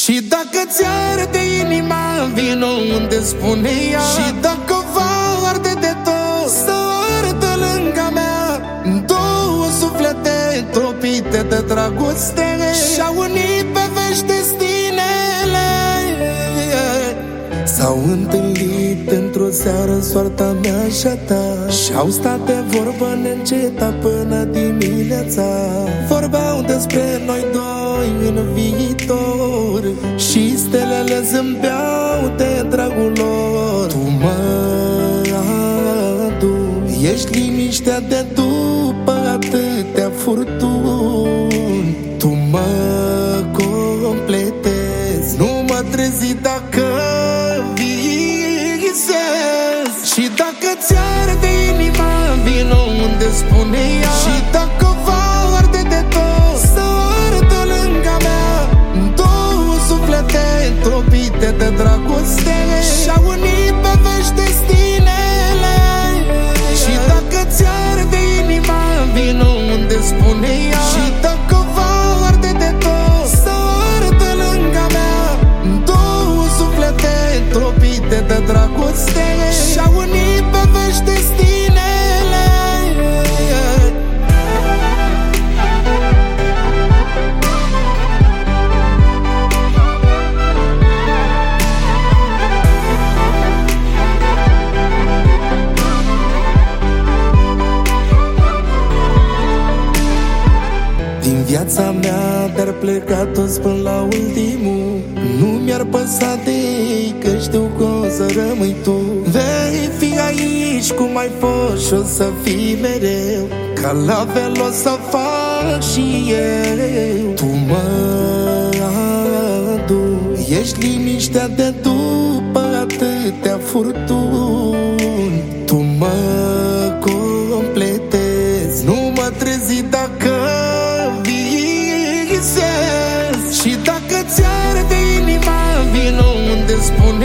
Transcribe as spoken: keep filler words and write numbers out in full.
Și dacă ți-arde inima, vino unde spune ea. Și dacă va arde de tot, să ardă lângă mea. Două suflete topite de dragoste și-au unit pe vești destinele. S-au întâlnit într-o seară în soarta mea și a ta, și-au stat de vorbă neîncetat până dimineața. Vorbeau despre noi doi în viitor și stelele zâmbeau de dragul lor. Tu mă adu, ești liniștea de după atâtea furtuni. Tu mă completezi, nu mă trezi dacă visez. Și dacă ți-arde inima, vino unde spune ea. Și dacă va arde de tot, să ardă lângă mea. Două suflete topite de dragoste și-au unit pe vești destinele. Și dacă ți-arde inima, vino unde spune ea. Și dacă va arde de tot, să ardă lângă mea. Două suflete topite de dragoste și-au unit pe vești destinele. Din viața mea te-ar pleca toți până la ultimul. Nu mi-ar păsa de ei, că știu că o să rămâi tu. Vei fi aici cum ai fost și o să fii mereu, ca la fel o să fac și eu. Tu mă adu, ești liniștea de după atâtea furtuni. Tu mă completezi, nu mă trezi dacă visez. Și dacă ți-arde inima, vino unde spune